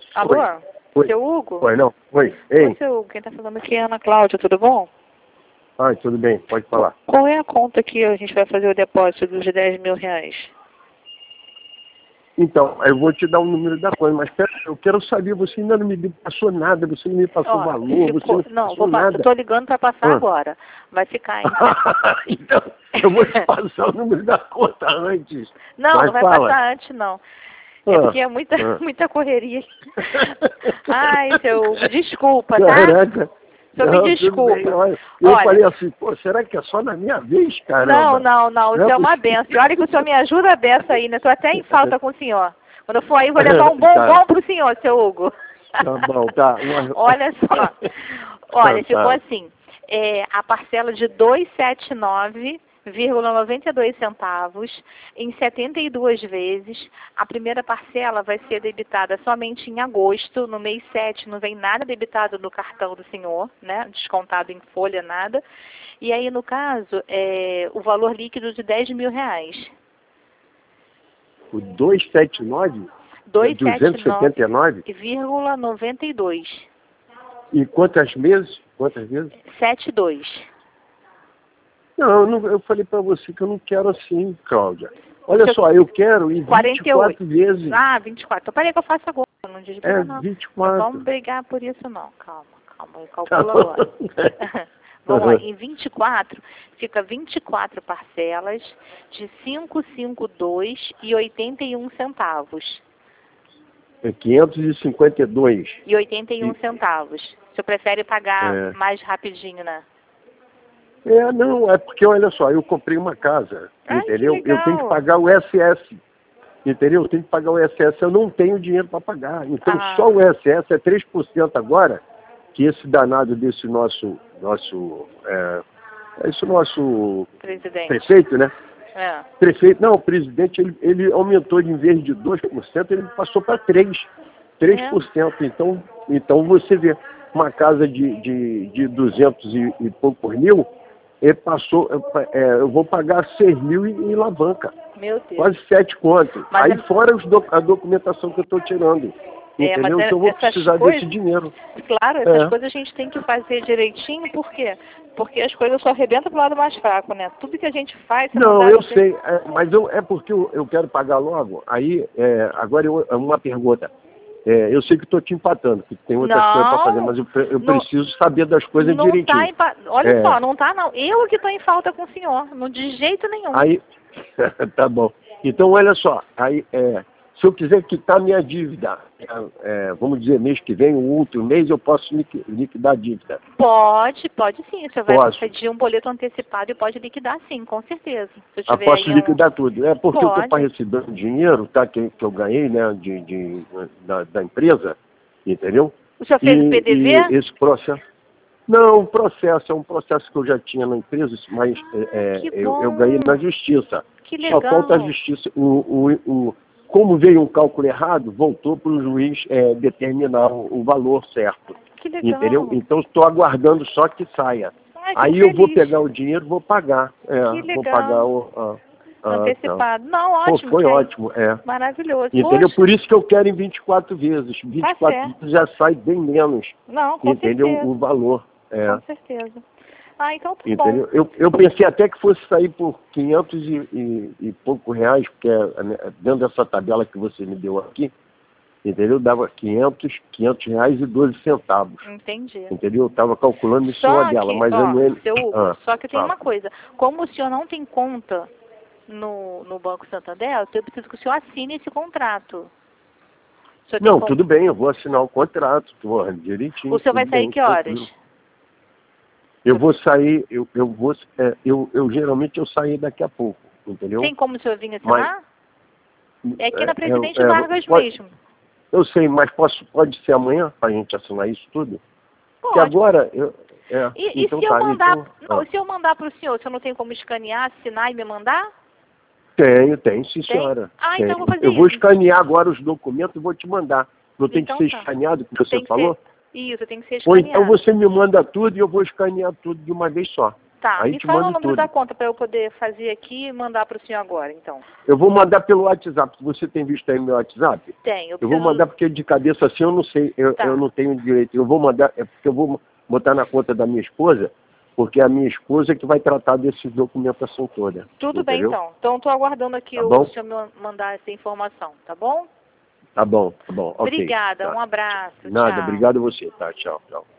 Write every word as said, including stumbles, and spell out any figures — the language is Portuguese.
Alô? Oi. Seu Hugo? Oi, não. Oi. Ei. Oi, seu Hugo. Quem tá falando aqui é a Ana Cláudia, tudo bom? Ai, tudo bem, pode falar. Qual é a conta que a gente vai fazer o depósito dos dez mil reais? Então, eu vou te dar o número da conta, mas pera, eu quero saber, você ainda não me passou nada, você não me passou Ó, valor, ficou- você não, não, passou vou pa- nada. eu tô ligando para passar Ah. agora. Vai ficar em... Então, eu vou te passar o número da conta antes. Não, Mas não vai fala. passar antes, não. É Ah, porque é muita, ah. muita correria. Ai, seu Hugo, desculpa, tá? Caraca. Só me Não, tudo desculpa. bem, olha, eu Olha, falei assim, pô, será que é só na minha vez, caramba? não, não, não, Não isso é é uma possível. benção. Olha que o senhor me ajuda a beça aí, né? Estou até em falta com o senhor. Quando eu for aí, vou levar um bombom Tá. pro senhor, seu Hugo. Tá bom, tá. Uma- Olha só. Olha, Tá, ficou tá. assim. É, a parcela de duzentos e setenta e nove vírgula noventa e dois centavos em setenta e duas vezes. A primeira parcela vai ser debitada somente em agosto. No mês sete não vem nada debitado no cartão do senhor, né? Descontado em folha, nada. E aí, no caso, é o valor líquido de dez mil reais. O duzentos e setenta e nove? duzentos e duzentos e setenta setenta e e nove? nove vírgula noventa e dois. E quantas meses? Quantas vezes? setenta e dois. Não, eu, não, eu falei pra você que eu não quero assim, Cláudia. Olha Seu- só, eu quero em vinte e quatro vezes. Ah, vinte e quatro. Então, peraí que eu faço agora. Não desliga, É, não. vinte e Não quatro. vamos brigar por isso, não. Calma, calma. Eu Tá calculo bom. agora. Vamos lá. Em vinte e quatro, fica vinte e quatro parcelas de quinhentos e cinquenta e dois e oitenta e um centavos. É quinhentos e cinquenta e dois. E oitenta e um E- centavos. O senhor prefere pagar É. mais rapidinho, né? É, não, é porque, olha só, eu comprei uma casa, Ai, que entendeu? Eu tenho que legal. pagar o S S, entendeu? Eu tenho que pagar o S S, eu não tenho dinheiro para pagar. Então, Ah. só o S S é três por cento agora, que esse danado desse nosso, nosso, é, é esse nosso Presidente. prefeito, né? É. Prefeito, não, o presidente, ele, ele aumentou de, em vez de dois por cento, ele passou para três por cento. três por cento. Então, então você vê, uma casa de, de, de duzentos e, e poucos mil, ele passou, é, eu vou pagar seis mil em alavanca, Meu Deus. quase sete contos. Mas Aí é- fora os doc- a documentação que eu estou tirando, É, entendeu? mas é- Então eu vou essas precisar coisas- desse dinheiro. Claro, essas É. coisas a gente tem que fazer direitinho, por quê? Porque as coisas só arrebentam pro lado mais fraco, né? Tudo que a gente faz... você Não, dá- eu você- sei, é, mas eu, é porque eu, eu quero pagar logo. Aí, é, agora eu, uma pergunta. É, eu sei que estou te empatando, que tem outras Não, coisas para fazer, mas eu, pre- eu não- preciso saber das coisas não direitinho. tá em pa- Olha É. só, não tá não. Eu que tô em falta com o senhor, não de jeito nenhum. Aí, tá bom. Então, olha só, aí, é, se eu quiser quitar minha dívida, é, é, vamos dizer, mês que vem, o outro mês, eu posso liqui- liquidar a dívida. Pode, pode sim. Você vai Posso. pedir um boleto antecipado e pode liquidar sim, com certeza. Se eu Ah, tiver posso aí um- liquidar tudo. É porque eu Pode. estou para receber um dinheiro, tá, que, que eu ganhei, né, de, de, da, da empresa, entendeu? O senhor fez o P D V? E esse processo... Não, um processo, é um processo que eu já tinha na empresa, mas é, Que eu, bom. eu ganhei na justiça. Que Só legal. falta a justiça. O, o, o, como veio um cálculo errado, voltou para o juiz é, determinar o, o valor certo. Que legal. Entendeu? Então estou aguardando só que saia. Ai, que Aí eu vou feliz. pegar o dinheiro e vou pagar. É, Que legal. vou pagar o. a- a- Antecipado. Não, Pô, ótimo. foi que é ótimo, é. Maravilhoso. Entendeu? Poxa. Por isso que eu quero em vinte e quatro vezes. vinte e quatro certo. vezes já sai bem menos. Não, com Entendeu? certeza. O valor. É. Com certeza. Ah, então tá Entendeu? bom. Eu, eu pensei até que fosse sair por quinhentos e, e, e pouco reais, porque é, né, dentro dessa tabela que você me deu aqui, entendeu? Dava quinhentos, quinhentos reais e doze centavos. Entendi. Entendeu? Eu estava calculando em Só cima que, dela, mas ó, eu não... seu Hugo, Ah, só que tem fala. uma coisa. Como o senhor não tem conta no, no Banco Santander, eu preciso que o senhor assine esse contrato. O senhor tem Não, con- tudo bem, eu vou assinar o contrato, porra, direitinho. O senhor vai tudo sair bem, que horas? tranquilo. Eu vou sair, eu, eu vou, é, eu, eu geralmente eu saio daqui a pouco, entendeu? Tem como o senhor vir assinar? É aqui na É, Presidente é, Vargas pode- mesmo. Eu sei, mas posso, pode ser amanhã para a gente assinar isso tudo? Porque Pode. agora, eu, é, E, então e se tá, eu mandar, então, não, ah, e se eu mandar para o senhor, o senhor não tem como escanear, assinar e me mandar? tenho, tenho, sim Tem? senhora. Ah, tenho. então eu vou fazer Eu vou isso. escanear agora os documentos e vou te mandar. Não tem Então que ser tá. escaneado, como você Tem que falou? ser, isso, tem que ser Ou escaneado. então você me manda tudo e eu vou escanear tudo de uma vez só. Tá, Aí me te fala o mando número tudo. da conta para eu poder fazer aqui e mandar para o senhor agora, então. Eu vou mandar pelo WhatsApp. Você tem visto aí meu WhatsApp? Tem, eu Eu preciso... vou mandar porque de cabeça assim eu não sei, eu, Tá. eu não tenho direito. Eu vou mandar, é porque eu vou botar na conta da minha esposa, porque é a minha esposa que vai tratar dessa documentação toda. Tudo bem, entendeu? então. Então, estou aguardando aqui Tá o bom? senhor me mandar essa informação, tá bom? Tá bom, tá bom. Ok. Obrigada, Tá. um abraço, Nada, tchau. obrigado a você. Tá, tchau, tchau.